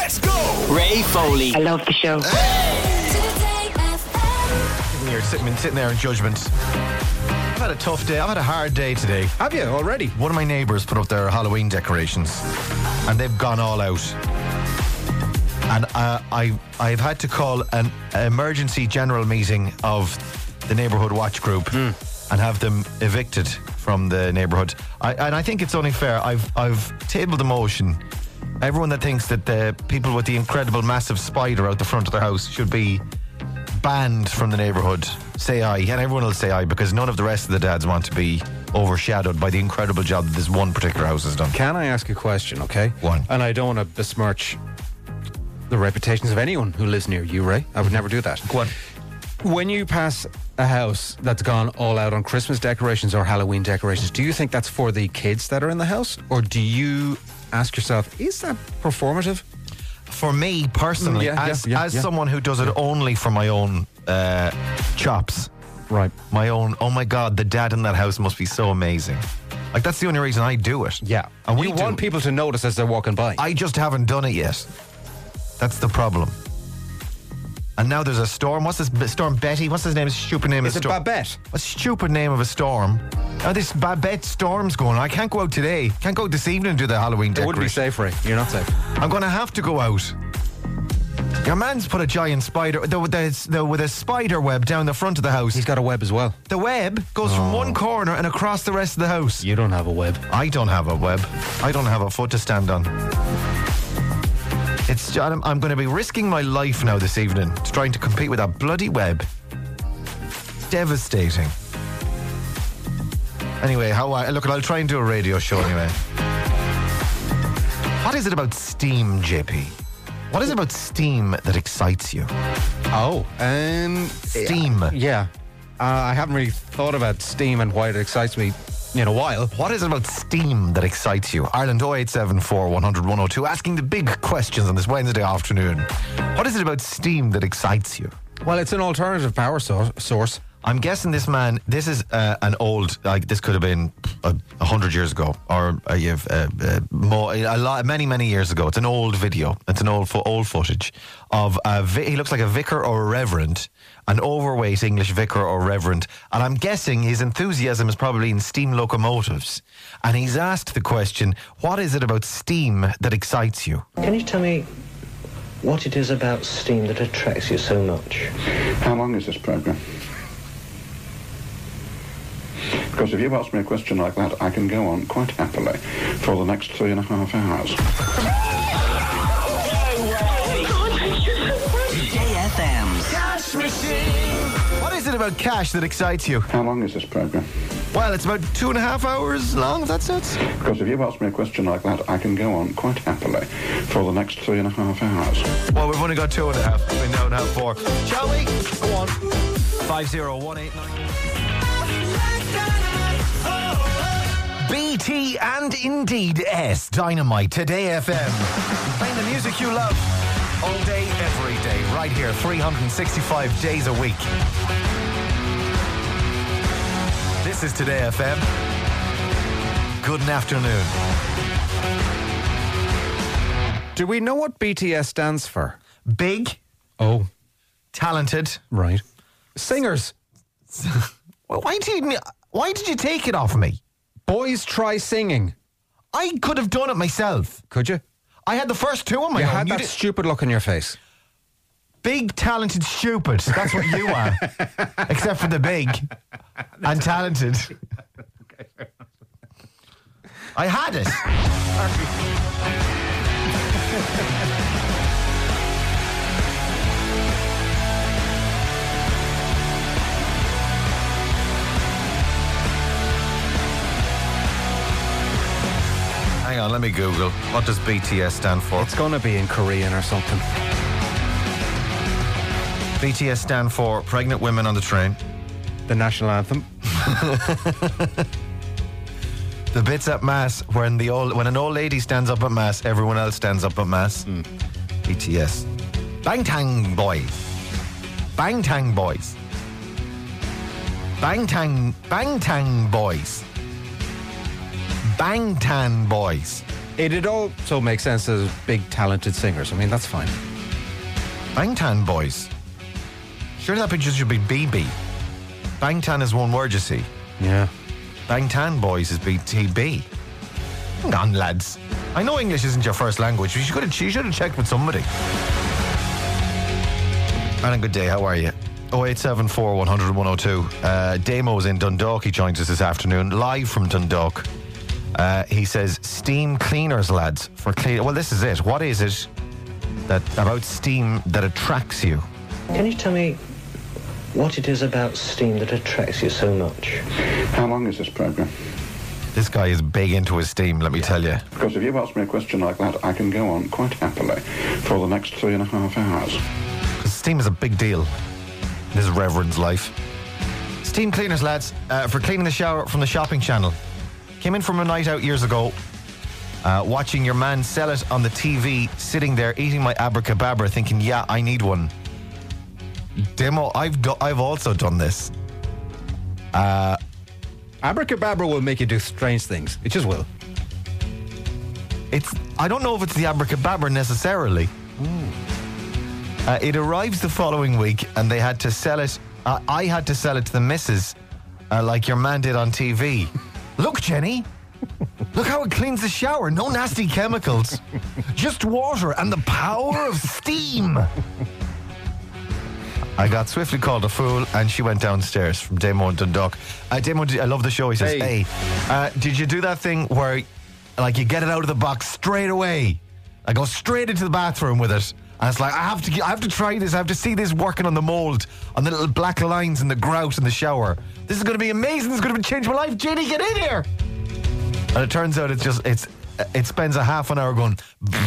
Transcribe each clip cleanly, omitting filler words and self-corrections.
Let's go! Ray Foley. I love the show. You're sitting there in judgment. I've had a tough day. I've had a hard day today. Have you already? One of my neighbours put up their Halloween decorations, and they've gone all out. And I've had to call an emergency general meeting of the neighbourhood watch group and have them evicted from the neighbourhood. And I think it's only fair. I've tabled the motion. Everyone that thinks that the people with the incredible massive spider out the front of their house should be banned from the neighbourhood, say aye. And everyone will say aye, because none of the rest of the dads want to be overshadowed by the incredible job that this one particular house has done. Can I ask a question, okay? One. And I don't want to besmirch the reputations of anyone who lives near you, Ray. I would never do that. Go on. When you pass a house that's gone all out on Christmas decorations or Halloween decorations, do you think that's for the kids that are in the house? Or do you ask yourself, is that performative? For me personally, as someone who does it only for my own chops, right? My own. Oh my God, the dad in that house must be so amazing. Like, that's the only reason I do it. Yeah, and you want people to notice as they're walking by. I just haven't done it yet. That's the problem. And now there's a storm. What's this storm? Betty? What's his name? Stupid name. Is it Babette? What's the stupid name of a storm? Now this Babette storm's going on. I can't go out today. Can't go out this evening and do the Halloween decoration. It wouldn't be safe, Ray. You're not safe. I'm going to have to go out. Your man's put a giant spider with a spider web down the front of the house. He's got a web as well. The web goes from one corner and across the rest of the house. You don't have a web. I don't have a web. I don't have a foot to stand on. I'm going to be risking my life now this evening to trying to compete with that bloody web. Devastating. Anyway, look, I'll try and do a radio show anyway. What is it about steam, JP? What is it about steam that excites you? Steam. Yeah. I haven't really thought about steam and why it excites me in a while. What is it about steam that excites you? Ireland 0874 100 102, asking the big questions on this Wednesday afternoon. What is it about steam that excites you? Well, it's an alternative power source. I'm guessing this is an old, like, this could have been 100 years ago, or many years ago. It's an old video. It's an old footage of he looks like a vicar or a reverend, an overweight English vicar or reverend, and I'm guessing his enthusiasm is probably in steam locomotives. And he's asked the question, what is it about steam that excites you? Can you tell me what it is about steam that attracts you so much? How long is this programme? Because if you ask me a question like that, I can go on quite happily for the next 3.5 hours. JFM's Cash Machine. What is it about cash that excites you? How long is this programme? Well, it's about 2.5 hours long, if that's it. Because if you ask me a question like that, I can go on quite happily for the next 3.5 hours. Well, we've only got 2.5. We now have 4. Shall we? Go on. 50189. BT and Indeed S Dynamite Today FM. Playing the music you love all day, every day, right here, 365 days a week. This is Today FM. Good afternoon. Do we know what BTS stands for? Big. Oh. Talented. Right. Singers. Well, why did you take it off me? Boys Try Singing. I could have done it myself. Could you? I had the first two on my own. You had that stupid look on your face. Big, talented, stupid. That's what you are. Except for the big and talented. I had it. Hang on, let me Google. What does BTS stand for? It's going to be in Korean or something. BTS stand for Pregnant Women on the Train. The national anthem. The bits at mass when an old lady stands up at mass, everyone else stands up at mass. BTS. Bangtan Boys. Bangtan Boys. Bangtan Boys. Bangtan Boys. It also makes sense as big, talented singers. I mean, that's fine. Bangtan Boys. Sure, that picture should be BB. Bangtan is one word, you see. Yeah. Bangtan Boys is BTB. Hang on, lads. I know English isn't your first language. You should have checked with somebody. And a good day, how are you? 0874 100 102. Damo's in Dundalk. He joins us this afternoon, live from Dundalk. He says, steam cleaners, lads. Well, this is it. What is it about steam that attracts you? Can you tell me what it is about steam that attracts you so much? How long is this programme? This guy is big into his steam, let me tell you. Because if you ask me a question like that, I can go on quite happily for the next 3.5 hours. Steam is a big deal in this reverend's life. Steam cleaners, lads, for cleaning the shower from the shopping channel. Came in from a night out years ago, watching your man sell it on the TV, sitting there eating my abracadabra, thinking, yeah, I need one. Demo, I've also done this. Abracadabra will make you do strange things. It just will. I don't know if it's the abracadabra necessarily. It arrives the following week, and they had to sell it. I had to sell it to the missus, like your man did on TV. Look, Jenny. Look how it cleans the shower. No nasty chemicals. Just water and the power of steam. I got swiftly called a fool, and she went downstairs from Damo and Dundalk. Damo, I love the show. He says, hey, did you do that thing where, like, you get it out of the box straight away? I go straight into the bathroom with it. And it's like, I have to try this. I have to see this working on the mould, on the little black lines and the grout in the shower. This is going to be amazing. This is going to change my life. Jenny, get in here. And it turns out it spends a half an hour going.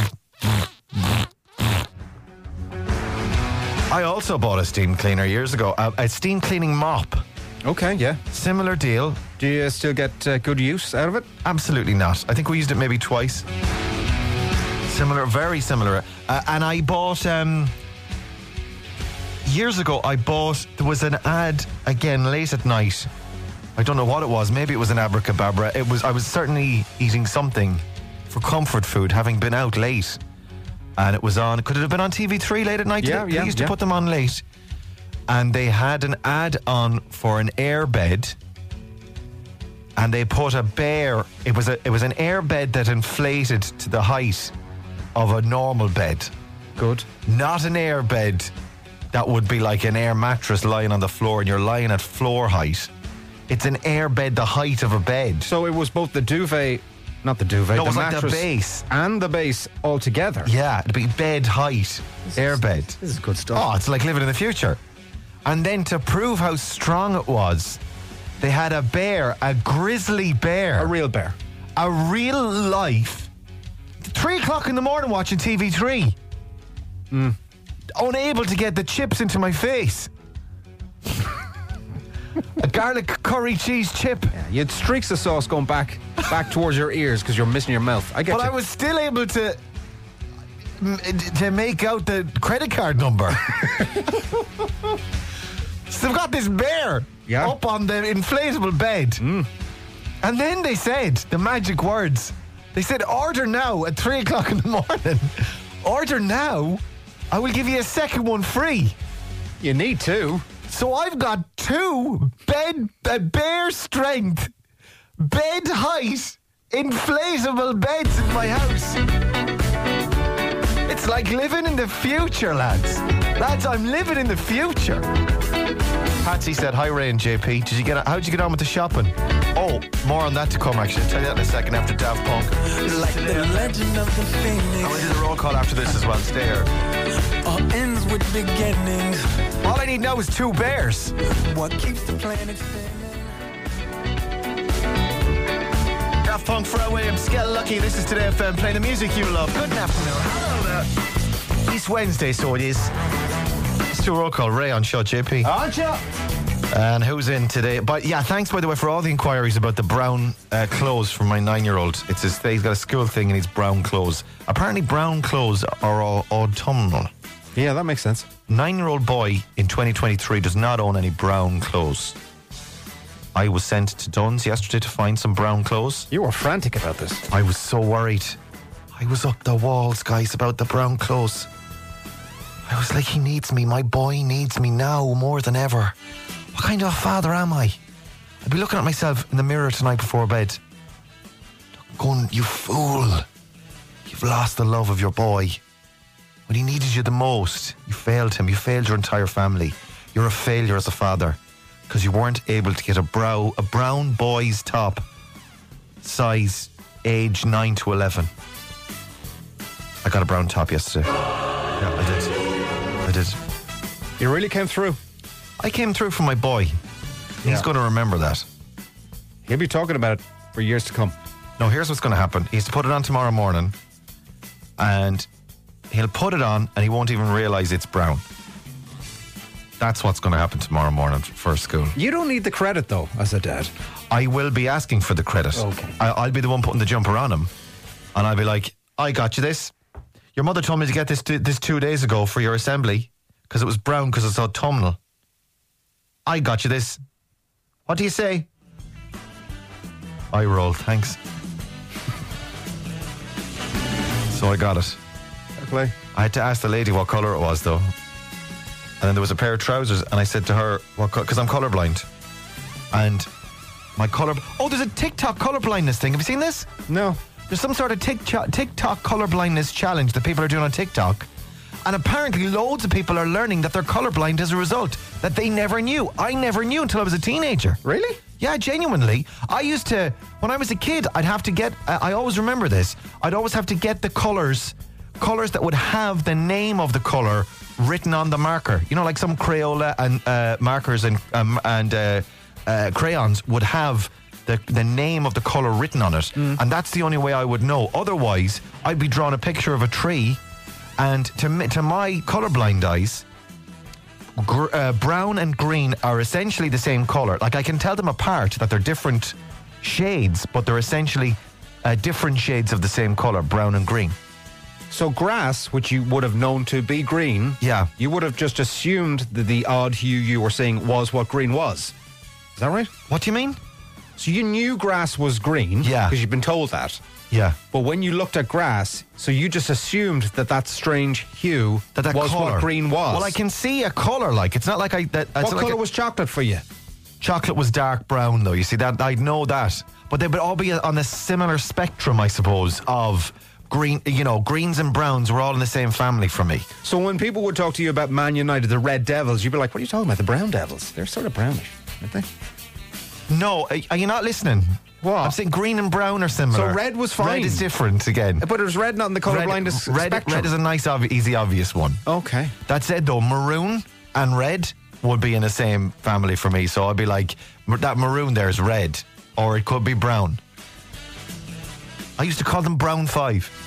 I also bought a steam cleaner years ago, a steam cleaning mop. Okay, yeah. Similar deal. Do you still get good use out of it? Absolutely not. I think we used it maybe twice. Similar, very similar. And I bought, years ago, there was an ad, again, late at night. I don't know what it was. Maybe it was an abracadabra. I was certainly eating something for comfort food, having been out late. And it was on, could it have been on TV3 late at night? They used to put them on late. And they had an ad on for an air bed. And they put a bear, it was an air bed that inflated to the height of a normal bed. Good. Not an air bed that would be like an air mattress lying on the floor and you're lying at floor height. It's an air bed the height of a bed. So it was both the duvet, not the duvet, no, the it was mattress, like the base. And the base all together. Yeah, it'd be bed height, air bed. This is good stuff. Oh, it's like living in the future. And then to prove how strong it was, they had a bear, a grizzly bear. A real bear. A real life. 3 o'clock in the morning watching TV3. Unable to get the chips into my face. A garlic curry cheese chip. Yeah, you had streaks of sauce going back towards your ears because you're missing your mouth. I get But you. I was still able to make out the credit card number. So they've got this bear up on the inflatable bed. And then they said the magic words. They said, order now at 3 o'clock in the morning. Order now. I will give you a second one free. You need to. So I've got 2 bear strength, bed height, inflatable beds in my house. It's like living in the future, lads. Lads, I'm living in the future. Patsy said, hi Ray and JP. How'd you get on with the shopping? Oh, more on that to come actually. I'll tell you that in a second after Daft Punk. Like the legend of the Phoenix. I'm going to do the roll call after this as well. Stay here. All ends with beginnings. All I need now is 2 bears. What keeps the planet spinning? Daft Punk, Pharrell Williams, Skell Lucky. This is Today FM, playing the music you love. Good afternoon. Hello there. It's Wednesday, so it is. Let's do a roll call. Ray on Show, JP. On Show. And who's in today? But yeah, thanks by the way for all the inquiries about the brown clothes for my 9-year-old. He's got a school thing and he's brown clothes. Apparently brown clothes are all autumnal. Yeah, that makes sense. 9-year-old boy in 2023 does not own any brown clothes. I was sent to Dunn's yesterday to find some brown clothes. You were frantic about this. I was so worried. I was up the walls, guys, about the brown clothes. I was like, he needs me. My boy needs me now more than ever. What kind of a father am I? I'd be looking at myself in the mirror tonight before bed, going, you fool. You've lost the love of your boy. When he needed you the most, you failed him. You failed your entire family. You're a failure as a father because you weren't able to get a brown boy's top, size, age 9 to 11. I got a brown top yesterday. Yeah, I did. You really came through. I came through for my boy. He's going to remember that. He'll be talking about it for years to come. No, here's what's going to happen. He's to put it on tomorrow morning, and he'll put it on and he won't even realise it's brown. That's what's going to happen tomorrow morning for school. You don't need the credit, though, as a dad. I will be asking for the credit. Okay. I'll be the one putting the jumper on him, and I'll be like, I got you this. Your mother told me to get this 2 days ago for your assembly because it was brown because it's autumnal. I got you this. What do you say? I roll, thanks. So I got it. Fair play. I had to ask the lady what colour it was, though. And then there was a pair of trousers, and I said to her, because I'm colourblind. And my colour... Oh, there's a TikTok colourblindness thing. Have you seen this? No. There's some sort of TikTok colourblindness challenge that people are doing on TikTok. And apparently loads of people are learning that they're colourblind as a result, that they never knew. I never knew until I was a teenager. Really? Yeah, genuinely. I used to... When I was a kid, I'd have to get... I always remember this. I'd always have to get the colours that would have the name of the colour written on the marker. You know, like some Crayola and markers and crayons would have the name of the colour written on it. And that's the only way I would know. Otherwise, I'd be drawing a picture of a tree, and to my colourblind eyes, brown and green are essentially the same colour. Like, I can tell them apart that they're different shades, but they're essentially different shades of the same colour, brown and green. So grass, which you would have known to be green, Yeah. you would have just assumed that the odd hue you were seeing was what green was. Is that right? What do you mean? So you knew grass was green, Yeah. because you've been told that. Yeah. But when you looked at grass, so you just assumed that strange hue That was colour. what green was. Well, I can see a colour, like, it's not like I... What colour was chocolate for you? Chocolate was dark brown, though. You see, that I'd know that. But they would all be on a similar spectrum, I suppose, of green. You know, greens and browns were all in the same family for me. So when people would talk to you about Man United, the Red Devils, you'd be like, what are you talking about? The Brown Devils? They're sort of brownish, aren't they? No, are you not listening? What? I'm saying green and brown are similar. So red was fine. Red is different again. But it was red not in the colourblindness spectrum. Red is a nice, easy, obvious one. Okay. That said, though, maroon and red would be in the same family for me. So I'd be like, that maroon there is red, or it could be brown. I used to call them Brown 5.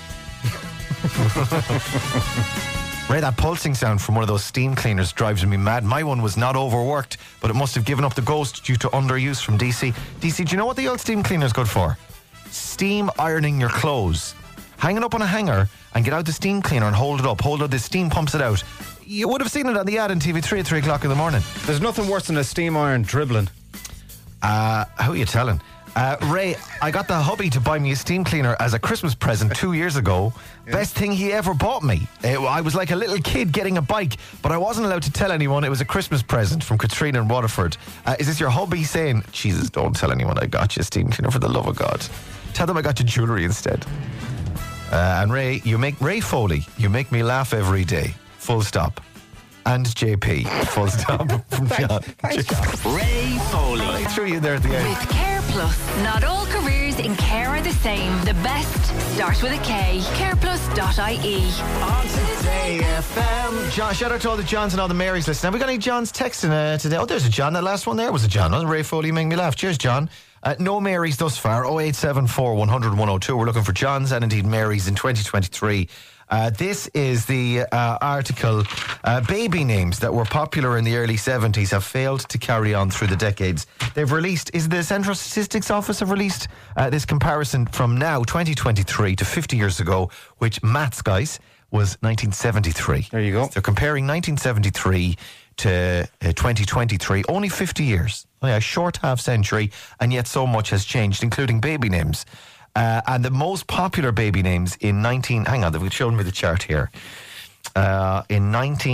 Ray, that pulsing sound from one of those steam cleaners drives me mad. My one was not overworked, but it must have given up the ghost due to underuse from DC. DC, do you know what the old steam cleaner's good for? Steam ironing your clothes. Hang it up on a hanger and get out the steam cleaner and hold it up. Hold it, the steam pumps it out. You would have seen it on the ad on TV3 at 3 o'clock in the morning. There's nothing worse than a steam iron dribbling. How are you telling? Ray, I got the hubby to buy me a steam cleaner as a Christmas present 2 years ago. Yeah. Best thing he ever bought me. I was like a little kid getting a bike, but I wasn't allowed to tell anyone it was a Christmas present from Katrina in Waterford. Is this your hubby saying, Jesus, don't tell anyone I got you a steam cleaner for the love of God. Tell them I got you jewellery instead. And Ray, Ray Foley, you make me laugh every day. Full stop. And JP, full stop from John. Thanks, John. Ray Foley. I threw you there at the end. With Care Plus, not all careers in care are the same. The best start with a K. Careplus.ie. On Today FM. John, shout out to all the Johns and all the Marys listening. Have we got any Johns texting today? Oh, there's a John. That last one there was a John. Oh, Ray Foley, make me laugh. Cheers, John. No Marys thus far. 0874 100 102. We're looking for Johns and indeed Marys in 2023. This is the article. Baby names that were popular in the early 70s have failed to carry on through the decades. They've released, is the Central Statistics Office have released this comparison from now, 2023 to 50 years ago, which maths, guys, was 1973. There you go. They're comparing 1973 to 2023, only 50 years. Oh yeah, a short half century, and yet so much has changed, including baby names. And the most popular baby names in hang on, they've shown me the chart here. In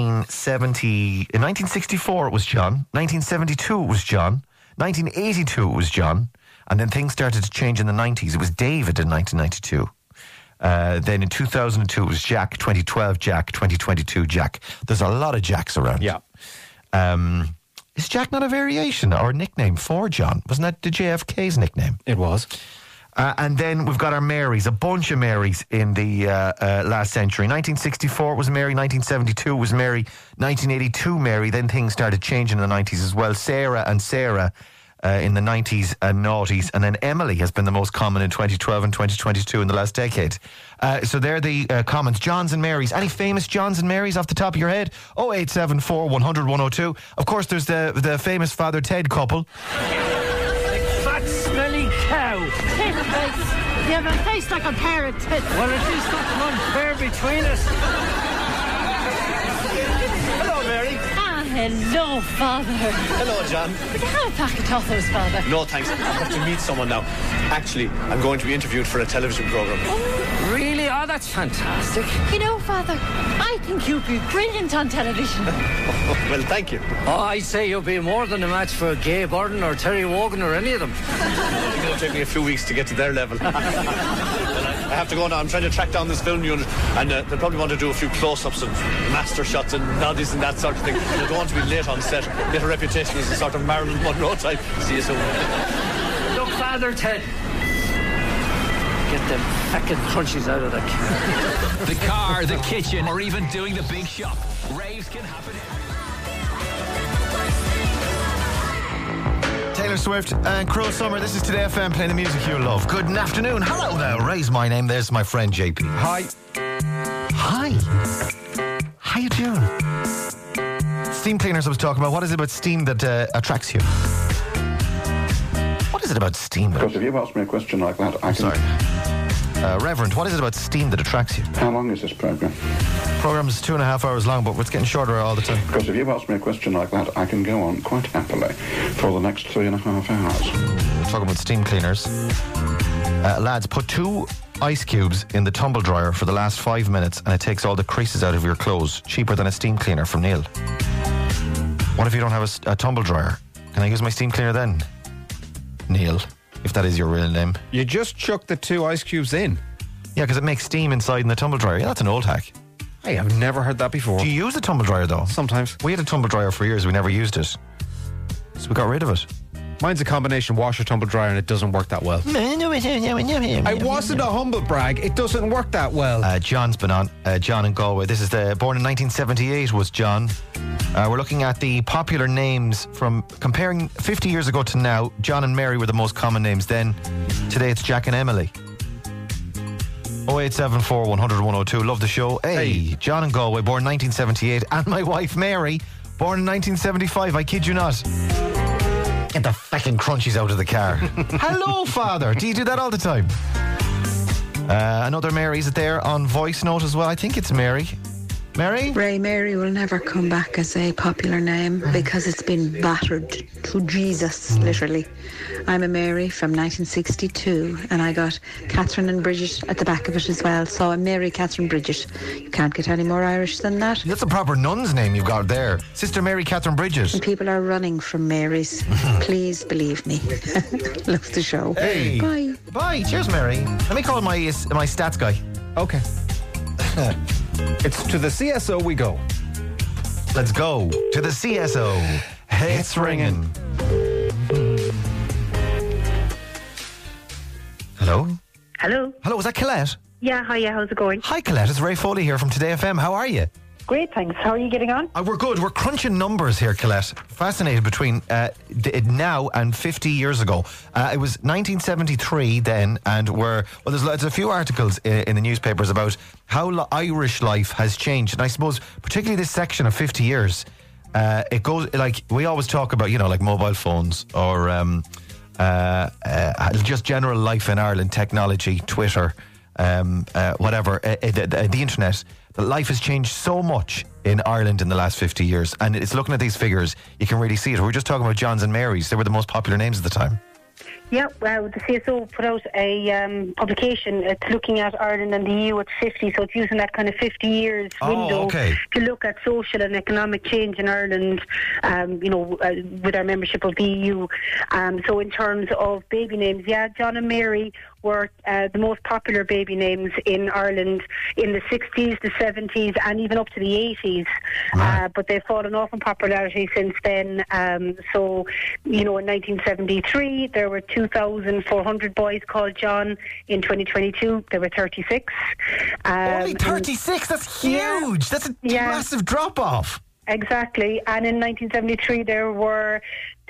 1964 it was John, 1972 it was John, 1982 it was John, and then things started to change in the 90s. It was David in 1992. Then in 2002 it was Jack, 2012 Jack, 2022 Jack. There's a lot of Jacks around. Yeah. Is Jack not a variation or a nickname for John? Wasn't that the JFK's nickname? It was. And then we've got our Marys, a bunch of Marys in the last century. 1964 was Mary, 1972 was Mary, 1982 Mary. Then things started changing in the 90s as well. Sarah and Sarah in the 90s and noughties. And then Emily has been the most common in 2012 and 2022 in the last decade. So they're the comments. Johns and Marys. Any famous Johns and Marys off the top of your head? 0874 100 102. Of course, there's the famous Father Ted couple. Fat, smelly cow. You have a face like a pair of tits. Well, at least that's unfair between us. Hello, Mary. Hello, Father. Hello, John. Would you have a pack of Tothos, Father? No, thanks. I have to meet someone now. Actually, I'm going to be interviewed for a television programme. Really? Oh, that's fantastic. You know, Father, I think you'd be brilliant on television. Well, thank you. Oh, I'd say you'll be more than a match for Gay Burden or Terry Wogan or any of them. It's going to take me a few weeks to get to their level. I have to go now. I'm trying to track down this film unit, and they'll probably want to do a few close-ups and master shots and noddies and that sort of thing. They don't want to be late on set, get a reputation as a sort of Marilyn Monroe type. See you soon. Look, Father Ted. Get them feckin' crunchies out of the car. The car, the kitchen, or even doing the big shop. Raves can happen everywhere. Taylor Swift and Cruel Summer. This is Today FM, playing the music you love. Good afternoon. Hello there. Ray's my name. There's my friend JP. Hi. Hi. How you doing? Steam cleaners I was talking about. What is it about steam that attracts you? What is it about steam? Because if you've asked me a question like that, I can... Sorry. Reverend, what is it about steam that attracts you? How long is this programme? Program's 2.5 hours long, but it's getting shorter all the time. Because if you've asked me a question like that, I can go on quite happily for the next 3.5 hours. We're talking about steam cleaners. Lads, put 2 ice cubes in the tumble dryer for the last 5 minutes and it takes all the creases out of your clothes. Cheaper than a steam cleaner from Neil. What if you don't have a tumble dryer? Can I use my steam cleaner then? Neil, if that is your real name. You just chuck the 2 ice cubes in. Yeah, because it makes steam inside in the tumble dryer. Yeah, that's an old hack. Hey, I've never heard that before. Do you use a tumble dryer though? Sometimes. We had a tumble dryer for years. We never used it. So we got rid of it. Mine's a combination washer, tumble dryer, and it doesn't work that well. I wasn't a humble brag. It doesn't work that well. John's been on. John in Galway. This is born in 1978 was John. We're looking at the popular names from comparing 50 years ago to now. John and Mary were the most common names then. Today it's Jack and Emily. 0874 100 102. Love the show. Hey, John in Galway, born 1978. And my wife Mary, born in 1975. I kid you not. Get the fucking crunchies out of the car. Hello, Father. Do you do that all the time? Another Mary, is it there on voice note as well? I think it's Mary. Mary? Ray, Mary will never come back as a popular name because it's been battered to Jesus, literally. I'm a Mary from 1962 and I got Catherine and Bridget at the back of it as well. So I'm Mary Catherine Bridget. You can't get any more Irish than that. That's a proper nun's name you've got there. Sister Mary Catherine Bridget. And people are running from Marys. Please believe me. Love the show. Hey. Bye. Bye. Cheers, Mary. Let me call my stats guy. Okay. It's to the CSO we go. Let's go to the CSO. It's ringing. Hello? Hello. Hello, is that Colette? Yeah, hiya, how's it going? Hi, Colette. It's Ray Foley here from Today FM. How are you? Great, thanks. How are you getting on? We're good. We're crunching numbers here, Colette. Fascinated between now and 50 years ago. It was 1973 then, and there's a few articles in the newspapers about how Irish life has changed. And I suppose, particularly this section of 50 years, it goes, like, we always talk about, like mobile phones or just general life in Ireland, technology, Twitter, whatever, the internet. Life has changed so much in Ireland in the last 50 years, and it's looking at these figures, you can really see it. We're just talking about Johns and Marys. They were the most popular names at the time. Yeah, well, the CSO put out a publication. It's looking at Ireland and the EU at 50, so it's using that kind of 50 years window to look at social and economic change in Ireland, with our membership of the EU. So in terms of baby names, John and Mary were the most popular baby names in Ireland in the 60s, the 70s, and even up to the 80s. But they've fallen off in popularity since then. So, in 1973, there were 2,400 boys called John. In 2022, there were 36. Only 36? That's huge! That's a massive drop-off. Exactly. And in 1973, there were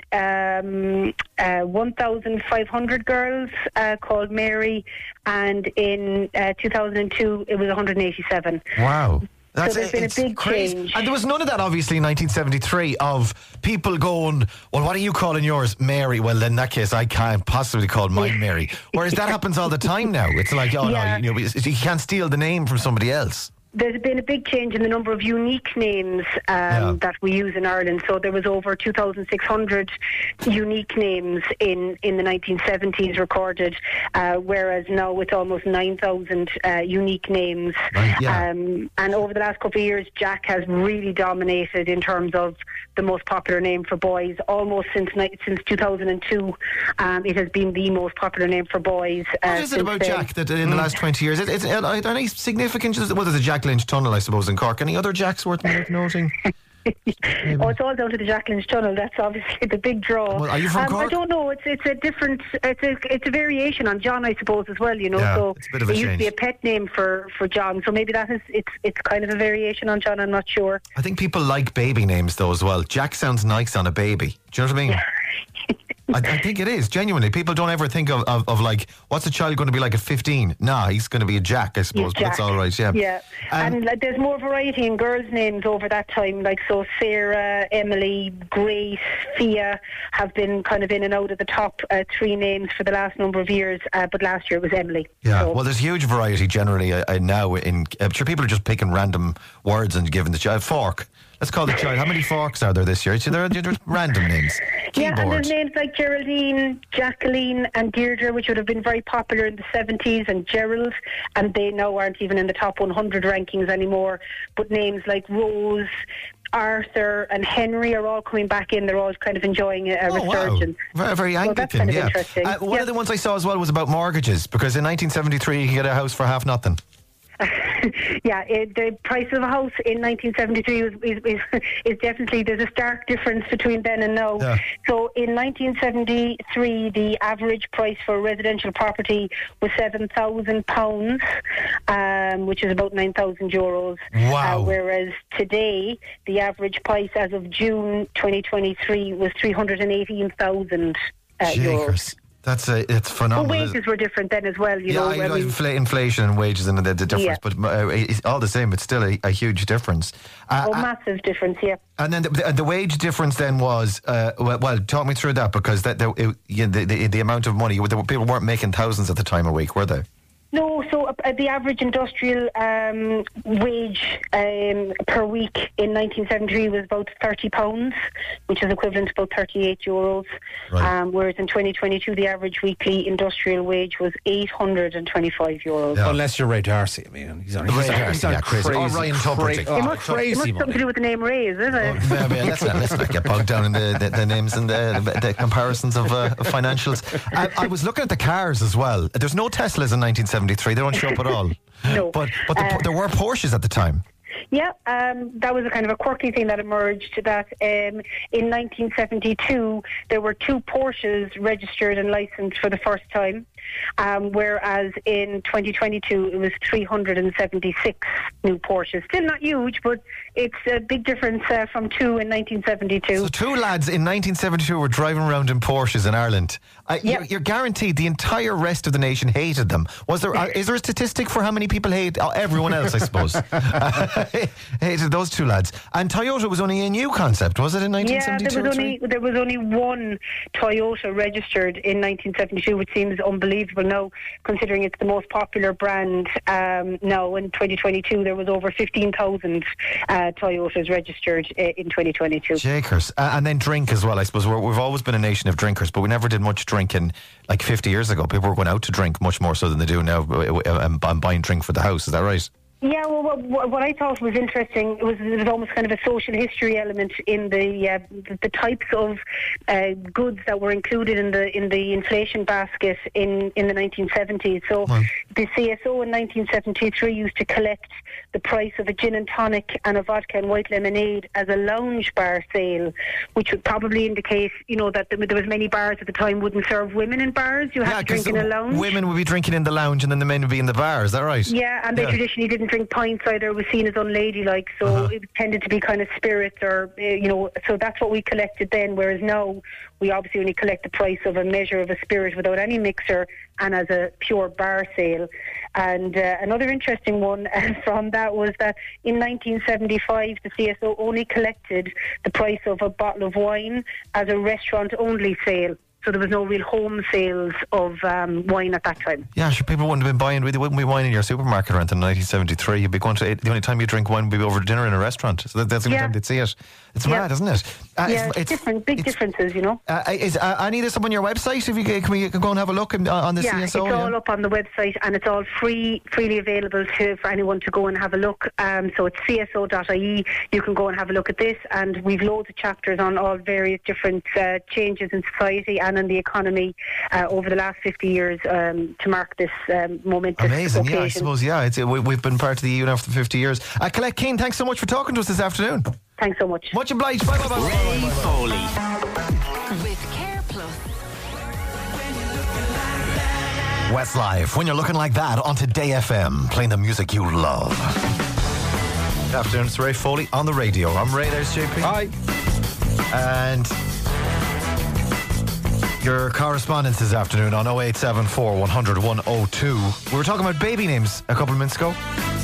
1,500 girls called Mary, and in 2002 it was 187. Wow. So there's been a big crazy change. And there was none of that, obviously, in 1973, of people going, well, what are you calling yours? Mary. Well, in that case, I can't possibly call mine Mary. Whereas that happens all the time now. It's like, no, you can't steal the name from somebody else. There's been a big change in the number of unique names that we use in Ireland. So there was over 2,600 unique names in the 1970s recorded, whereas now it's almost 9,000 unique names. And over the last couple of years, Jack has really dominated in terms of the most popular name for boys. Almost since 2002, it has been the most popular name for boys. What is it about Jack that in the last 20 years? Are there any significant? Well, there's a Jack Lynch tunnel, I suppose, in Cork. Any other Jacks worth noting? It's all down to the Jack Lynch tunnel. That's obviously the big draw. Well, are you from Cork? I don't know. It's a different. It's a variation on John, I suppose, as well. So it's a bit of a it used to be a change. pet name for John. So maybe that is it's kind of a variation on John. I'm not sure. I think people like baby names though as well. Jack sounds nice on a baby. Do you know what I mean? I think it is, genuinely. People don't ever think of like, what's a child going to be like at 15? Nah, he's going to be a Jack, I suppose. But that's all right, Yeah. And there's more variety in girls' names over that time. Like, so Sarah, Emily, Grace, Fia have been kind of in and out of the top three names for the last number of years. But last year it was Emily. Yeah, well, there's huge variety generally now. I'm sure people are just picking random words and giving the child fork. Let's call the child. How many forks are there this year? So they're random names. Yeah, and there's names like Geraldine, Jacqueline and Deirdre, which would have been very popular in the 70s, and Gerald, and they now aren't even in the top 100 rankings anymore. But names like Rose, Arthur and Henry are all coming back in. They're all kind of enjoying a resurgence. Wow. Very, very Anglican, that's kind of interesting. One of the ones I saw as well was about mortgages, because in 1973 you could get a house for half nothing. The price of a house in 1973 is definitely, there's a stark difference between then and now. Yeah. So in 1973, the average price for a residential property was £7,000, which is about €9,000. Wow. Whereas today, the average price as of June 2023 was €318,000. It's phenomenal. Well, wages were different then as well. Inflation and wages and the difference, but it's all the same. It's still a huge difference. Massive difference, yeah. And then the wage difference then was talk me through that, because the amount of money, people weren't making thousands at the time a week, were they? No, so the average industrial wage per week in 1973 was about £30, which is equivalent to about €38. Right. Whereas in 2022, the average weekly industrial wage was €825. Yeah. Unless you're Ray D'Arcy. I mean, he's on crazy. Or Ryan Tubridy. It must something to do with the name Ray, is it? Let's not get bogged down in the names and the comparisons of financials. I was looking at the cars as well. There's no Teslas in 1973. They don't show up at all. No. But there were Porsches at the time. Yeah, that was a kind of a quirky thing that emerged, that in 1972 there were 2 Porsches registered and licensed for the first time, whereas in 2022 it was 376 new Porsches. Still not huge, but it's a big difference from 2 in 1972. So 2 lads in 1972 were driving around in Porsches in Ireland. You're guaranteed the entire rest of the nation hated them. Is there a statistic for how many people hate everyone else, I suppose? Hated those 2 lads. And Toyota was only a new concept, was it, in 1972? Yeah, there was only one Toyota registered in 1972, which seems unbelievable. unbelievable now, considering it's the most popular brand now. In 2022, there was over 15,000 Toyotas registered in 2022. Jakers. And then drink as well, I suppose. We've always been a nation of drinkers, but we never did much drinking like 50 years ago. People were going out to drink much more so than they do now, and buying drink for the house. Is that right? Yeah, well, what I thought was interesting was there was almost kind of a social history element in the types of goods that were included in the inflation basket in the 1970s. So the CSO in 1973 used to collect the price of a gin and tonic and a vodka and white lemonade as a lounge bar sale, which would probably indicate, that there was many bars at the time wouldn't serve women in bars. You had to drink in a lounge. Women would be drinking in the lounge, and then the men would be in the bar. Is that right? Yeah, and they traditionally didn't drink pints either. It was seen as unladylike, so it tended to be kind of spirits or, so that's what we collected then, whereas now we obviously only collect the price of a measure of a spirit without any mixer and as a pure bar sale. And another interesting one from that was that in 1975 the CSO only collected the price of a bottle of wine as a restaurant-only sale. So there was no real home sales of wine at that time. Yeah, sure. People wouldn't have been buying. They wouldn't be wine in your supermarket around in 1973. You'd be going to the only time you drink wine would be over dinner in a restaurant. So that's the only time they'd see it. It's mad, isn't it? It's different, big differences, Is Annie, this up on your website? Can we go and have a look on the CSO? It's all up on the website, and it's all freely available for anyone to go and have a look. So it's cso.ie. You can go and have a look at this, and we've loads of chapters on all various different changes in society and in the economy over the last 50 years to mark this momentous Amazing, occasion. Yeah, I suppose, we've been part of the EU now for 50 years. Colette Keane, thanks so much for talking to us this afternoon. Thanks so much. Much obliged. Bye. Ray Foley. With Care Plus. Westlife, when you're looking like that, on Today FM, playing the music you love. Good afternoon, it's Ray Foley on the radio. I'm Ray, there's JP. Hi. And your correspondence this afternoon on 0874 100 102. We were talking about baby names a couple of minutes ago.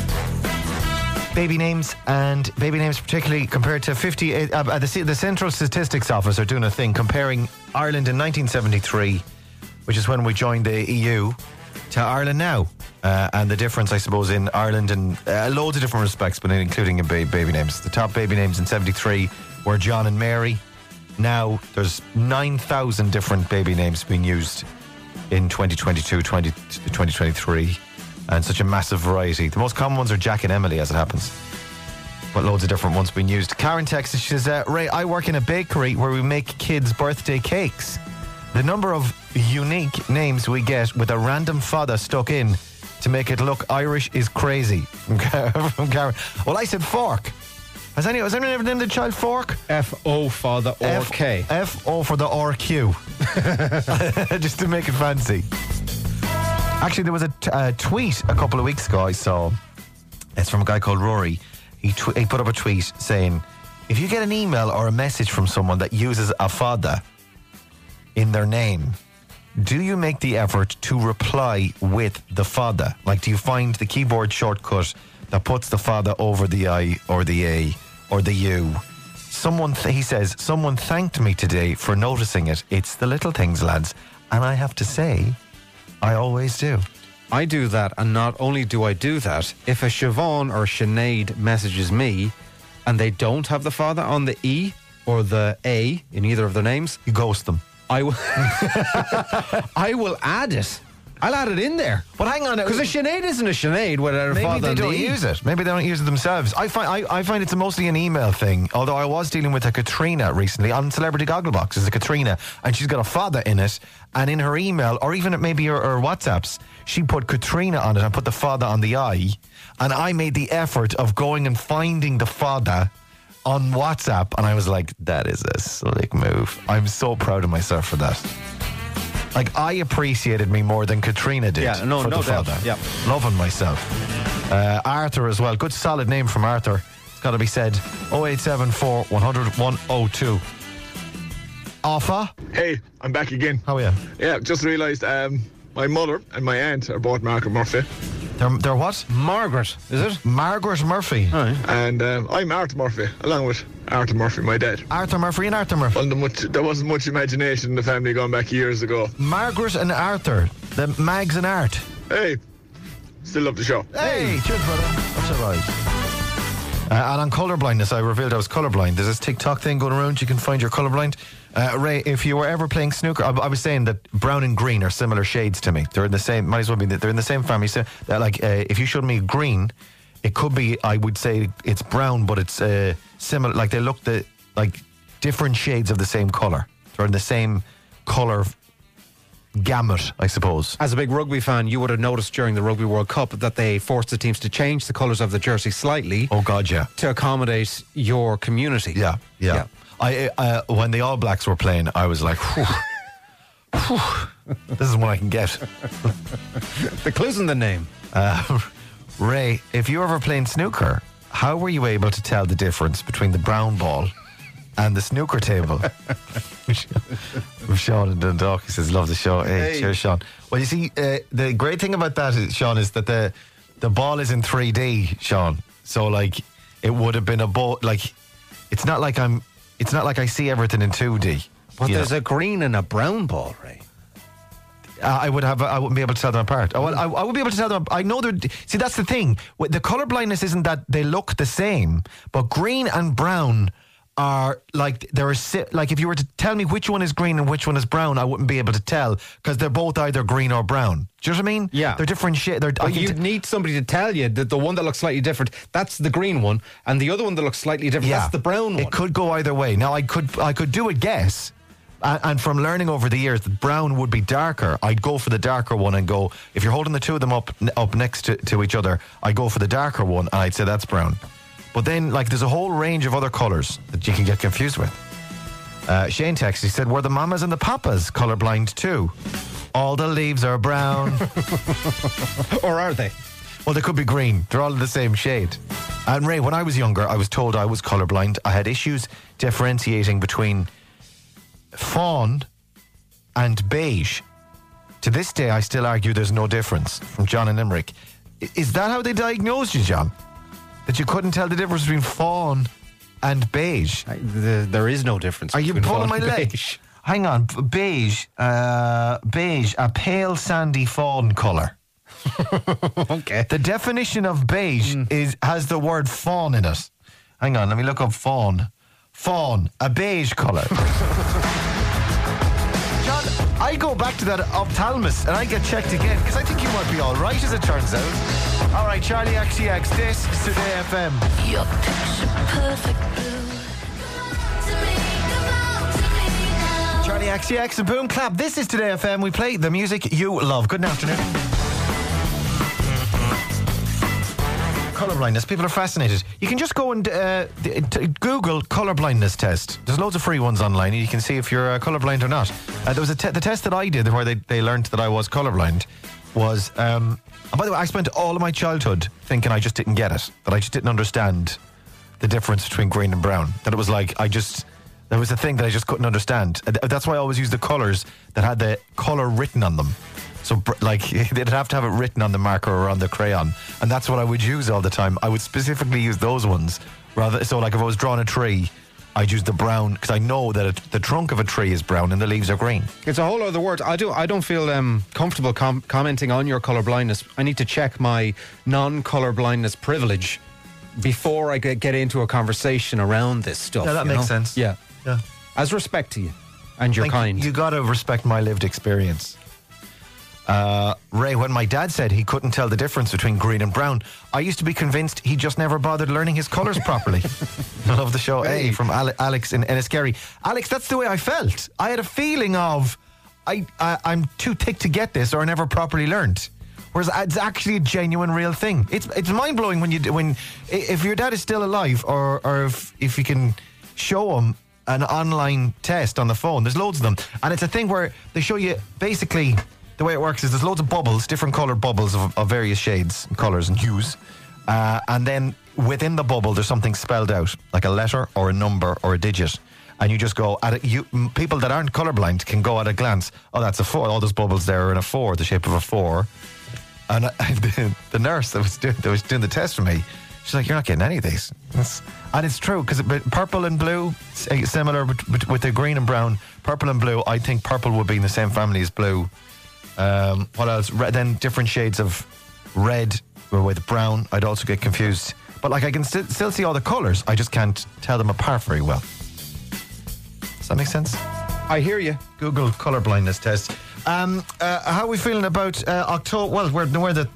Baby names particularly compared to 50. The Central Statistics Office are doing a thing comparing Ireland in 1973, which is when we joined the EU, to Ireland now. And the difference, I suppose, in Ireland in loads of different respects, but including in baby names. The top baby names in 73 were John and Mary. Now there's 9,000 different baby names being used in 2022, 2023. And such a massive variety. The most common ones are Jack and Emily, as it happens. But loads of different ones being used. Karen texts, she says, Ray, I work in a bakery where we make kids' birthday cakes. The number of unique names we get with a random fada stuck in to make it look Irish is crazy. From Karen. Well, I said fork. Has anyone ever named the child Fork? F-O for the R-K. F-O for the R-Q. Just to make it fancy. Actually, there was a tweet a couple of weeks ago I saw. It's from a guy called Rory. He put up a tweet saying, if you get an email or a message from someone that uses a fada in their name, do you make the effort to reply with the fada? Like, do you find the keyboard shortcut that puts the fada over the I or the A or the U? He says, someone thanked me today for noticing it. It's the little things, lads. And I have to say, I always do. I do that, and not only do I do that, if a Siobhan or Sinead messages me and they don't have the fada on the E or the A in either of their names, you ghost them. I will I will add it. I'll add it in there. But hang on, because a Sinead isn't a Sinead without a fada. Maybe they don't use it. Maybe they don't use it themselves. I find it's mostly an email thing. Although I was dealing with a Katrina recently on Celebrity Gogglebox. There's a Katrina, and she's got a fada in it. And in her email, or even maybe her WhatsApps, she put Katrina on it and put the fada on the I. And I made the effort of going and finding the fada on WhatsApp, and I was like, that is a slick move. I'm so proud of myself for that. Like, I appreciated me more than Katrina did. Yeah, no doubt. Yeah. Loving myself. Arthur as well. Good solid name from Arthur. It's got to be said. 0874 100 102. Offa? Hey, I'm back again. How are you? Yeah, just realised my mother and my aunt are both Margaret Murphy. They're what? Margaret, is it? Margaret Murphy. Right. And I'm Arthur Murphy, along with Arthur Murphy, my dad. Arthur Murphy and Arthur Murphy. Well, there wasn't much imagination in the family going back years ago. Margaret and Arthur. the Mags and Art. Hey, still love the show. Hey, cheers, brother. That's all right. And on colour blindness, I revealed I was colourblind. There's this TikTok thing going around. You can find your colourblind. Ray, if you were ever playing snooker, I was saying that brown and green are similar shades to me. They're in the same. Might as well be. They're in the same family. So, if you showed me green, it could be. I would say it's brown, but it's similar. Like they look like different shades of the same colour. They're in the same colour gamut, I suppose. As a big rugby fan, you would have noticed during the Rugby World Cup that they forced the teams to change the colours of the jersey slightly. Oh God, yeah. To accommodate your community. Yeah. I when the All Blacks were playing, I was like, whew, this is what I can get. The clue's in the name. Ray, if you were ever playing snooker, how were you able to tell the difference between the brown ball and the snooker table? Sean in Dundalk, he says, love the show. Hey, cheers, Sean. Well, you see, the great thing about that, Sean, is that the ball is in 3D, Sean. So, like, it would have been a ball. Like, it's not like I see everything in 2D. But there's a green and a brown ball, Ray. I wouldn't be able to tell them apart. I would be able to tell them. I know they're. See, that's the thing. The colour blindness isn't that they look the same, but green and brown are like like if you were to tell me which one is green and which one is brown, I wouldn't be able to tell because they're both either green or brown. Do you know what I mean? Yeah, they're different shades. You'd need somebody to tell you that the one that looks slightly different, that's the green one, and the other one that looks slightly different, that's the brown one. It could go either way. Now I could do a guess. And from learning over the years that brown would be darker, I'd go for the darker one and go, if you're holding the two of them up next to each other, I'd go for the darker one and I'd say that's brown. But then, like, there's a whole range of other colours that you can get confused with. Shane texted, he said, were the mamas and the papas colourblind too? All the leaves are brown. Or are they? Well, they could be green. They're all the same shade. And Ray, when I was younger, I was told I was colourblind. I had issues differentiating between fawn and beige. To this day, I still argue there's no difference. From John in Limerick. Is that how they diagnosed you, John? That you couldn't tell the difference between fawn and beige? There is no difference. Are you pulling my leg? Beige. Hang on, beige, a pale sandy fawn colour. Okay. The definition of beige has the word fawn in it. Hang on, let me look up fawn. Fawn, a beige colour. John, I go back to that ophthalmos and I get checked again because I think you might be all right, as it turns out. All right, Charlie XCX, this is Today FM. Your picture perfect blue. Charlie XCX and Boom Clap. This is Today FM. We play the music you love. Good afternoon. Colour blindness. People are fascinated. You can just go and Google colour blindness test. There's loads of free ones online and you can see if you're colourblind or not. There was the test that I did where they learned that I was colourblind was... and by the way, I spent all of my childhood thinking I just didn't get it. That I just didn't understand the difference between green and brown. That it was like there was a thing that I just couldn't understand. That's why I always used the colours that had the colour written on them. So, like, they'd have to have it written on the marker or on the crayon. And that's what I would use all the time. I would specifically use those ones. So, like, if I was drawing a tree, I'd use the brown, because I know that the trunk of a tree is brown and the leaves are green. It's a whole other word. I don't feel comfortable commenting on your colour blindness. I need to check my non-colour blindness privilege before I get into a conversation around this stuff. Yeah, that makes sense. Yeah. As respect to you and your kind. You got to respect my lived experience. Ray, when my dad said he couldn't tell the difference between green and brown, I used to be convinced he just never bothered learning his colours properly. I love the show. Hey, from Alex in Enniskerry. Alex, that's the way I felt. I had a feeling of I'm too thick to get this, or I never properly learned. Whereas it's actually a genuine, real thing. It's mind blowing when if your dad is still alive, or if you can show him an online test on the phone. There's loads of them, and it's a thing where they show you basically. The way it works is there's loads of bubbles, different coloured bubbles of various shades, and colours and hues. And then within the bubble, there's something spelled out, like a letter or a number or a digit. And you just go, people that aren't colourblind can go at a glance, oh, that's a 4. All those bubbles there are in a 4, the shape of a 4. And the nurse that was doing the test for me, she's like, you're not getting any of these. And it's true, because purple and blue, similar with the green and brown. Purple and blue, I think purple would be in the same family as blue. What else? Then different shades of red with brown. I'd also get confused. But like I can still see all the colours. I just can't tell them apart very well. Does that make sense? I hear you. Google colour blindness test. How are we feeling about October? Well, we're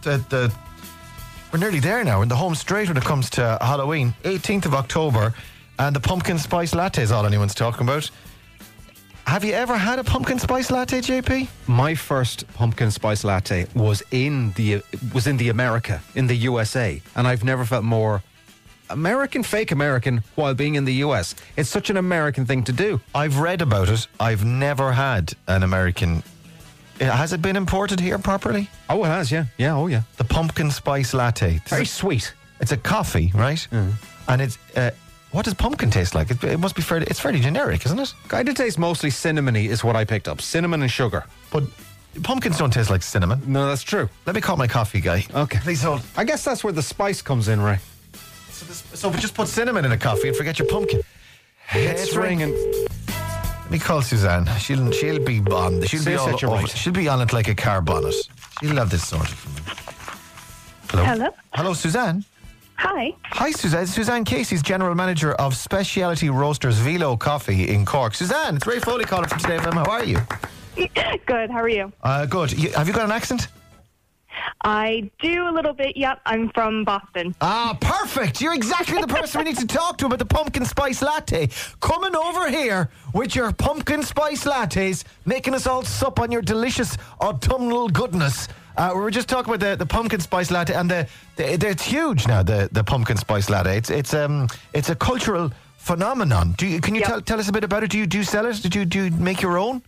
nearly there now. We're in the home straight when it comes to Halloween. 18th of October, and the pumpkin spice latte is all anyone's talking about. Have you ever had a pumpkin spice latte, JP? My first pumpkin spice latte was in the America, in the USA, and I've never felt more fake American while being in the US. It's such an American thing to do. I've read about it. I've never had an American. Has it been imported here properly? Oh, it has, yeah. Yeah, oh, yeah. The pumpkin spice latte. Very sweet. It's a coffee, right? And it's... what does pumpkin taste like? It must be it's fairly generic, isn't it? Kind of tastes mostly cinnamony is what I picked up. Cinnamon and sugar. But pumpkins don't taste like cinnamon. No, that's true. Let me call my coffee guy. Okay. Please hold. I guess that's where the spice comes in, Ray. So just put cinnamon in a coffee and forget your pumpkin. It's ringing. Let me call Suzanne. She'll be on. She'll be on it like a car bonnet. She'll have this sorted for me. Hello. Hello, Suzanne. Hi. Hi, Suzanne. Suzanne Casey's General Manager of Specialty Roasters Velo Coffee in Cork. Suzanne, it's Ray Foley calling from Today FM. How are you? Good. How are you? Good. Have you got an accent? I do a little bit. Yep. I'm from Boston. Perfect. You're exactly the person we need to talk to about the pumpkin spice latte. Coming over here with your pumpkin spice lattes, making us all sup on your delicious autumnal goodness. We were just talking about the pumpkin spice latte, and it's huge now. The pumpkin spice latte. It's a cultural phenomenon. Can you tell us a bit about it? Do you sell it? Do you make your own?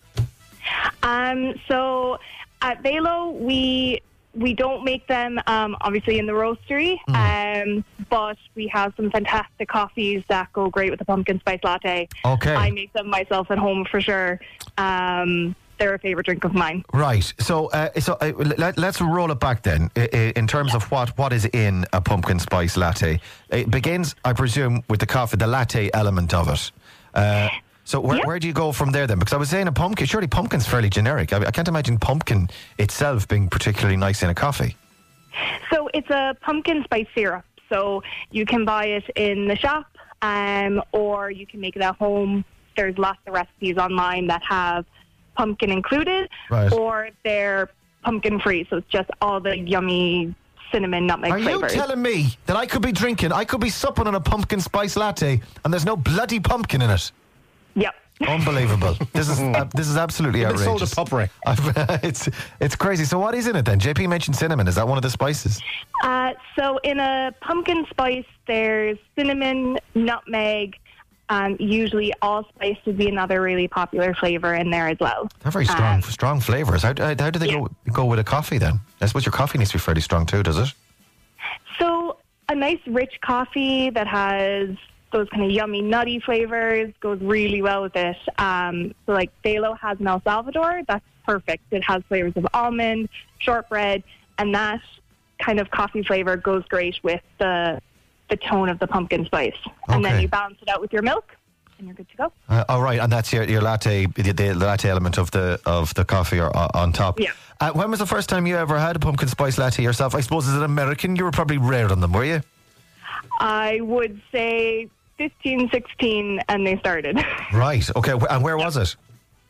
So at Velo, we don't make them obviously in the roastery, but we have some fantastic coffees that go great with the pumpkin spice latte. Okay, I make them myself at home for sure. They're a favourite drink of mine. Right. So let's roll it back then in terms of what is in a pumpkin spice latte. It begins, I presume, with the coffee, the latte element of it. So where do you go from there then? Because I was saying surely pumpkin's fairly generic. I can't imagine pumpkin itself being particularly nice in a coffee. So it's a pumpkin spice syrup. So you can buy it in the shop, or you can make it at home. There's lots of recipes online that have pumpkin included, right, or they're pumpkin free. So it's just all the yummy cinnamon nutmeg flavors. Are you telling me that I could be supping on a pumpkin spice latte and there's no bloody pumpkin in it? Yep. Unbelievable. This is absolutely outrageous. Sold a pup, Ray. It's crazy. So what is in it then? JP mentioned cinnamon. Is that one of the spices? So in a pumpkin spice, there's cinnamon, nutmeg. Usually allspice would be another really popular flavour in there as well. They're very strong flavours. How do they go with a coffee then? I suppose your coffee needs to be fairly strong too, does it? So a nice rich coffee that has those kind of yummy nutty flavours goes really well with it. So like Velo has an El Salvador, that's perfect. It has flavours of almond, shortbread, and that kind of coffee flavour goes great with the tone of the pumpkin spice. And then you balance it out with your milk and you're good to go. All right, and that's your latte, the latte element of the coffee on top. Yeah. When was the first time you ever had a pumpkin spice latte yourself? I suppose as an American, you were probably rare on them, were you? I would say 15, 16, and they started. Right, okay. And where was it?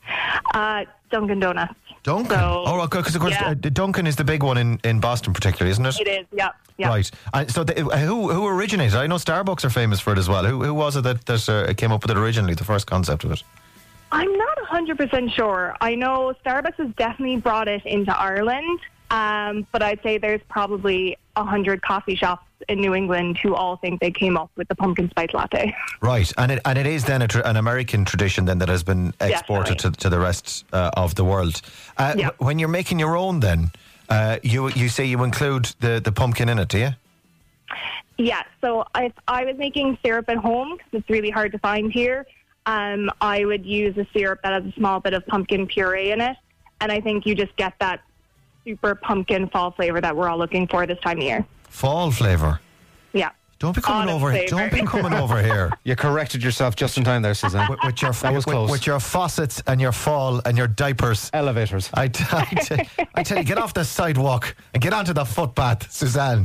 Dunkin' Donuts. Dunkin'? Because of course Dunkin' is the big one in Boston particularly, isn't it? It is, yeah. Right. So who originated? I know Starbucks are famous for it as well. Who was it that came up with it originally, the first concept of it? I'm not 100% sure. I know Starbucks has definitely brought it into Ireland, but I'd say there's probably 100 coffee shops in New England who all think they came up with the pumpkin spice latte. Right, and it is then an American tradition then that has been exported to the rest of the world. When you're making your own then, you say you include the pumpkin in it, do you? Yeah, so if I was making syrup at home, because it's really hard to find here, I would use a syrup that has a small bit of pumpkin puree in it, and I think you just get that super pumpkin fall flavour that we're all looking for this time of year. Fall flavour? Yeah. Don't be coming over here. Don't be coming over here. You corrected yourself just in time there, Suzanne. With your, that was close. With your faucets and your fall and your diapers. Elevators. I tell you, get off the sidewalk and get onto the footpath, Suzanne.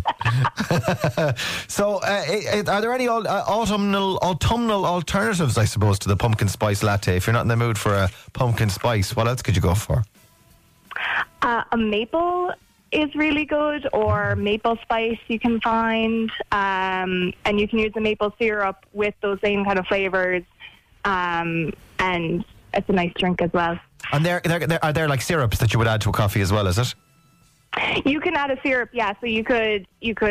So, are there any autumnal alternatives, I suppose, to the pumpkin spice latte? If you're not in the mood for a pumpkin spice, what else could you go for? A maple is really good, or maple spice you can find, and you can use the maple syrup with those same kind of flavours, and it's a nice drink as well. And are there like syrups that you would add to a coffee as well, is it? You can add a syrup, yeah, so you could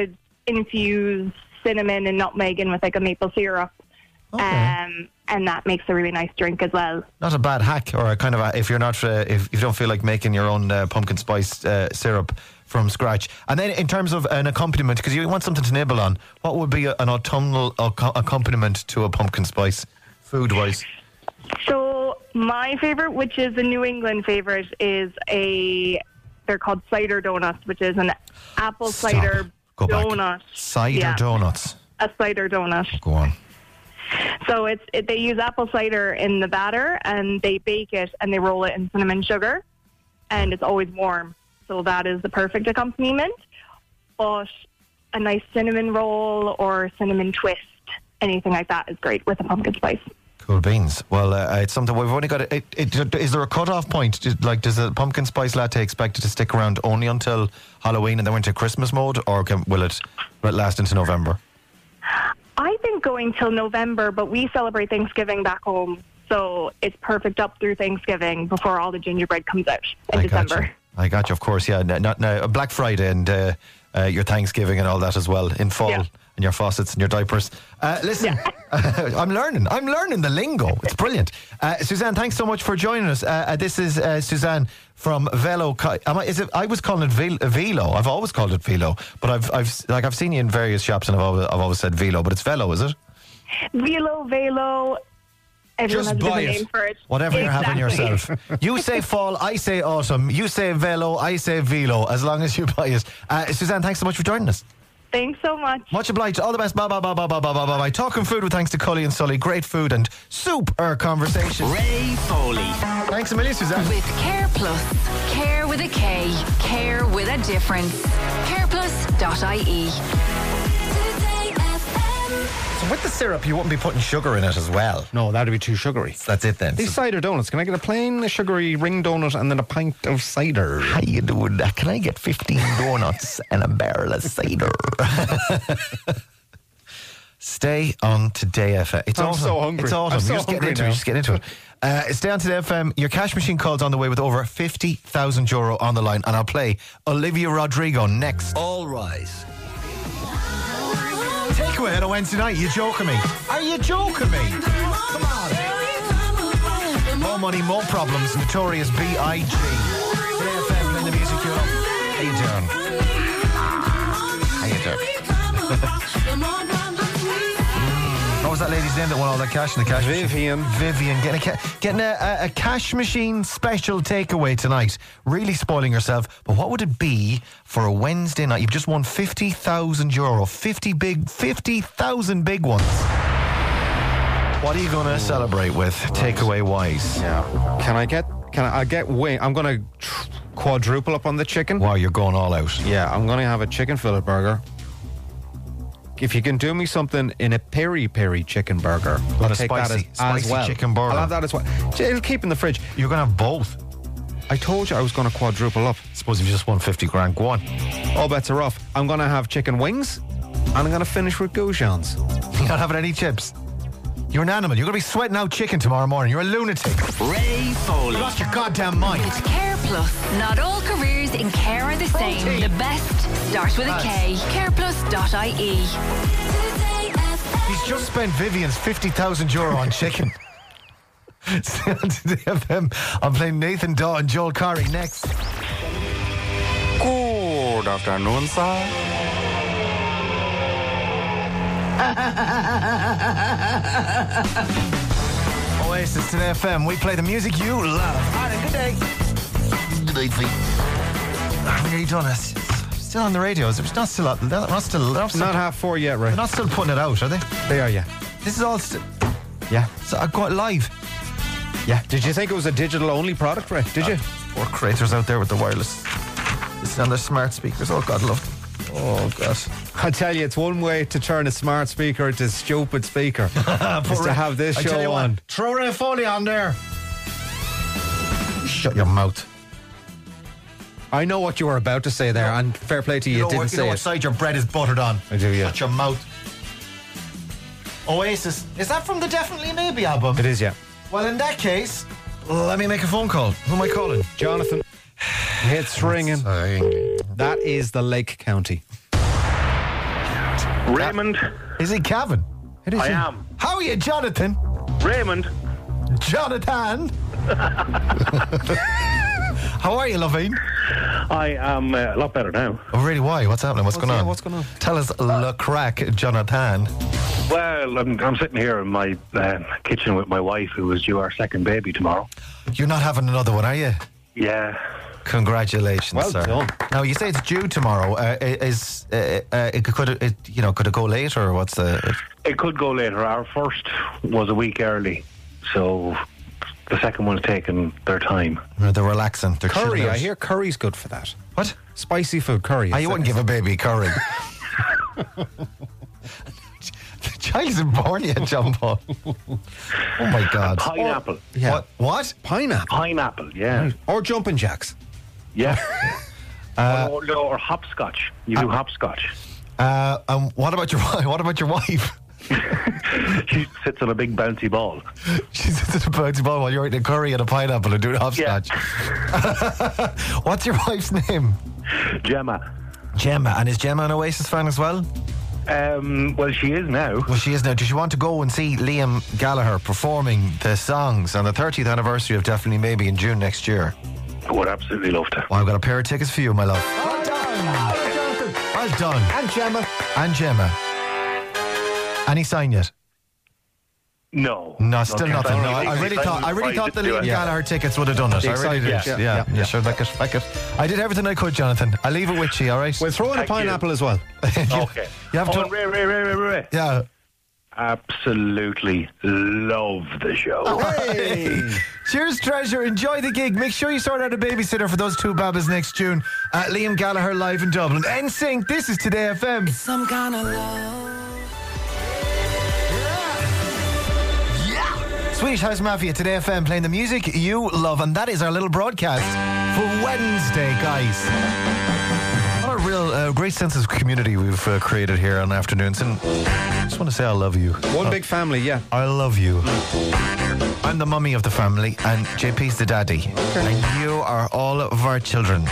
infuse cinnamon and nutmeg in with like a maple syrup. Okay. And that makes a really nice drink as well. Not a bad hack, or a kind of if you're not if you don't feel like making your own pumpkin spice syrup from scratch. And then in terms of an accompaniment, because you want something to nibble on, what would be an autumnal accompaniment to a pumpkin spice, food-wise? So my favourite, which is a New England favourite, is they're called cider donuts, which is an apple cider donut. Cider donuts. A cider donut. Go on. So they use apple cider in the batter, and they bake it and they roll it in cinnamon sugar, and it's always warm. So that is the perfect accompaniment. But a nice cinnamon roll or cinnamon twist, anything like that is great with a pumpkin spice. Cool beans. Well, it's something we've only got. Is there a cut-off point? Does a pumpkin spice latte expected to stick around only until Halloween and then into Christmas mode, or will it last into November? I think going till November, but we celebrate Thanksgiving back home, so it's perfect up through Thanksgiving before all the gingerbread comes out in December. I got you, of course, yeah. Not Black Friday and your Thanksgiving and all that as well in fall, and your faucets and your diapers. Listen, I'm learning the lingo. It's brilliant. Suzanne, thanks so much for joining us. This is Suzanne from Velo. I was calling it Velo. I've always called it Velo, but I've seen you in various shops and I've always said Velo, but it's Velo, is it? Velo. Everyone has a different name for it. Whatever you're having yourself. You say fall, I say autumn. You say Velo, I say Velo. As long as you buy it. Suzanne, thanks so much for joining us. Thanks so much. Much obliged. All the best. Bye, bye, bye, bye, bye, bye, bye, bye. Talking food with thanks to Cully and Sully. Great food and super conversation. Ray Foley. Thanks a million, Suzanne. With Care Plus. Care with a K. Care with a difference. careplus.ie. So with the syrup, you wouldn't be putting sugar in it as well. No, that'd be too sugary. That's it then. These cider donuts, can I get a plain sugary ring donut and then a pint of cider? How you doing that? Can I get 15 donuts and a barrel of cider? Stay on Today FM. It's I'm autumn. so hungry. It's autumn. I'm so You're just hungry getting into now. it. Just get into it. Stay on Today FM. Your cash machine call's on the way with over €50,000 on the line, and I'll play Olivia Rodrigo next. All rise. Takeaway on a Wednesday night. You joking me? Are you joking me? Come on. More money, more problems. Notorious B.I.G. Today FM playing the music you love. How you doing? How you doing? What was that lady's name that won all that cash in the cash Vivian. machine? Vivian. Getting a cash machine special takeaway tonight. Really spoiling yourself. But what would it be for a Wednesday night? You've just won €50,000. 50,000 big ones. What are you going to celebrate with, takeaway wise? Yeah. I get wing? I'm going to quadruple up on the chicken. Wow, you're going all out. Yeah, I'm going to have a chicken fillet burger. If you can do me something in a peri-peri chicken burger, I'll take spicy that as well. chicken burger. I'll have that as well. It'll keep in the fridge. You're going to have both. I told you I was going to quadruple up. Suppose if you just won 50 grand, go on. All bets are off. I'm going to have chicken wings, and I'm going to finish with goujons. You're not having any chips. You're an animal. You're going to be sweating out chicken tomorrow morning. You're a lunatic. Ray Foley. You lost your goddamn mind. With Care Plus. Not all careers in care are the same. The best starts with a K. careplus.ie. He's just spent Vivian's €50,000 on chicken. Stay on Today FM. I'm playing Nathan Daw and Joel Corey next. Good afternoon, sir. Oasis Today FM. We play the music you love. All right, good day. Good day, Pete. I'm nearly done. It's still on the radio. It's not still. Not Not 4:30 yet, right? They're not still putting it out, are they? They are, yeah. This is all. Yeah. So I got live. Yeah. Did you think it was a digital-only product, Ray? Did you? Poor creators out there with the wireless. This is on their smart speakers. Oh, God, love them. Oh, God. I tell you, it's one way to turn a smart speaker into a stupid speaker. Is to have this show on. Throw Ray Foley on there. Shut your mouth. I know what you were about to say there, and fair play to you, you didn't say it. You know what side your bread is buttered on. I do, yeah. Shut your mouth. Oasis. Is that from the Definitely Maybe album? It is, yeah. Well, in that case, let me make a phone call. Who am I calling? Jonathan. It's ringing. That is the Lake County. Raymond. Is he Cavan? I am. How are you, Jonathan? Raymond. Jonathan. How are you, Lovine? I am a lot better now. Oh, really? Why? What's happening? What's going on? What's going on? Tell us the crack, Jonathan. Well, I'm sitting here in my kitchen with my wife, who is due our second baby tomorrow. You're not having another one, are you? Yeah. Congratulations, well sir. Done. Now you say it's due tomorrow. Could it go later, or what's the? It could go later. Our first was a week early, so the second one's taking their time. They're relaxing. They're curry. I hear curry's good for that. What? Spicy food curry. You wouldn't give a baby curry. The child isn't born yet, John Paul. Oh my God. Pineapple. Yeah. What? Pineapple. Pineapple. Yeah. Or jumping jacks. Yeah. Or hopscotch. You do hopscotch. What about your wife? What about your wife? She sits on a big bouncy ball. She sits on a bouncy ball while you're eating a curry and a pineapple and doing hopscotch. Yeah. What's your wife's name? Gemma. Gemma. And is Gemma an Oasis fan as well? Well, she is now. Well, she is now. Does she want to go and see Liam Gallagher performing the songs on the 30th anniversary of Definitely Maybe in June next year? I would absolutely love to. Well, I've got a pair of tickets for you, my love. Well done. Well done. And Gemma. And Gemma. Any sign yet? No. No, still nothing. No, I really thought the Liam Gallagher tickets would have done it. I really did. Yeah. Sure, back it. I did everything I could, Jonathan. I'll leave it with you, all right? We'll throw in a pineapple as well. Okay. You have to. Ray. Yeah. Absolutely love the show. Hey. Cheers, treasure. Enjoy the gig. Make sure you sort out a babysitter for those two babas next June. Liam Gallagher live in Dublin. NSYNC, this is Today FM. Some kind of love. Swedish House Mafia, Today FM, playing the music you love, and that is our little broadcast for Wednesday, guys. What a real great sense of community we've created here on afternoons, and I just want to say I love you. One big family, yeah. I love you. I'm the mummy of the family, and JP's the daddy, and you are all of our children.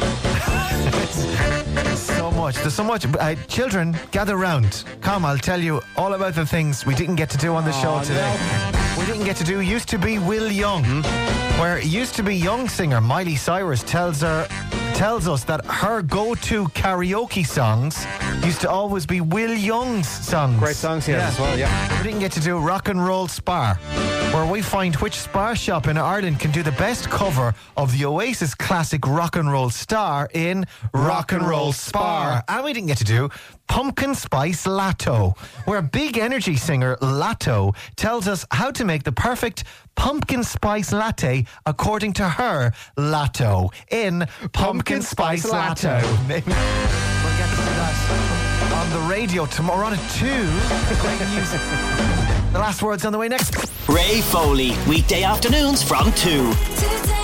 There's so much. Children, gather round. Come, I'll tell you all about the things we didn't get to do on the show today. No. We didn't get to do Used to Be Will Young, where Used to Be Young singer Miley Cyrus tells us that her go-to karaoke songs used to always be Will Young's songs. Great songs here as well, yeah. We didn't get to do Rock and Roll Spar, where we find which Spar shop in Ireland can do the best cover of the Oasis classic Rock and Roll Star in Rock and Roll Spar. And we didn't get to do Pumpkin Spice Latte, where big energy singer Latte tells us how to make the perfect pumpkin spice latte according to her Latte in Pumpkin Spice Latte. Maybe we'll get to that on the radio tomorrow on at 2. Great music. The last word's on the way next. Ray Foley, weekday afternoons from 2.